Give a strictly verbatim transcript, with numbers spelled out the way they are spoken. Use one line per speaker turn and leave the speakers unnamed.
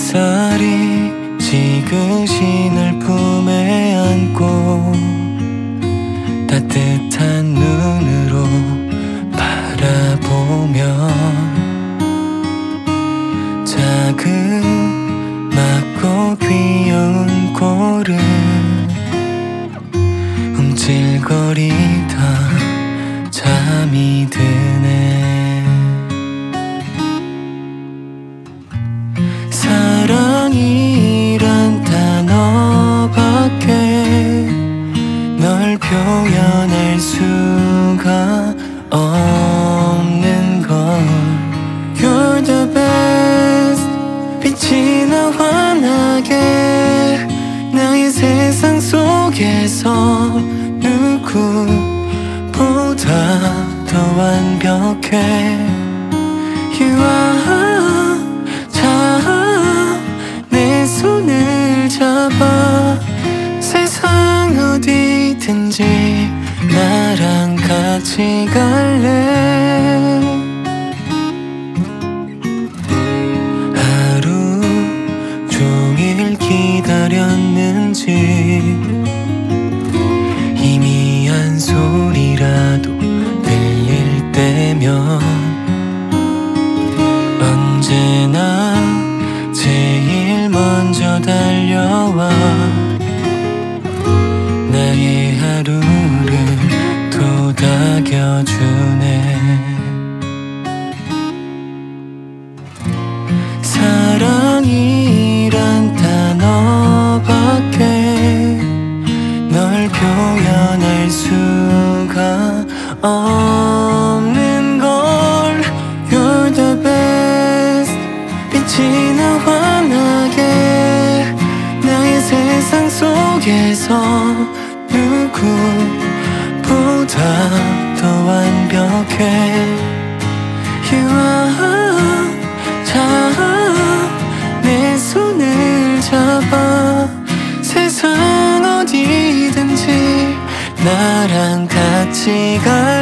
햇살이 지그시 널 품에 안고 따뜻한 눈으로 바라보면 자그맣고 귀여운 꼴을 움찔거리다 잠이 드네. 사랑이란 단어밖에 널 표현할 수가 없는 걸. You're the best, 빛이 나 환하게 나의 세상 속에서 누구보다 더 완벽해. You are, 자, 내 손을 잡아 세상 어디든지 나랑 같이 갈래. 하루 종일 기다렸는지 희미한 소리라도 들릴 때면 언제나 제일 먼저 달려와 나의 하루를 도닥여주네. 사랑이란 단어밖에 널 표현할 수가 없는 걸. You're the best, 빛이 나 환하게 나의 세상 속에서 누구보다 더 완벽해. You are, 자, 내 손을 잡아 세상 어디든지 나랑 같이 가.